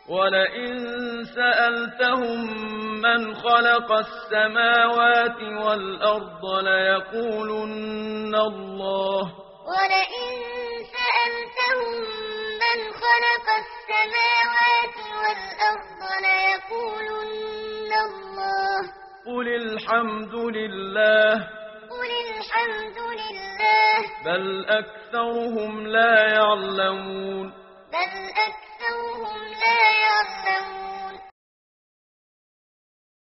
ولئن سألتهم من خلق السماوات والأرض ليقولن الله. ولئن سألتهم من خلق السماوات والأرض ليقولن الله. قل الحمد لله. قل الحمد لله. بل أكثرهم لا يعلمون. بل أكثرهم لا يعلمون.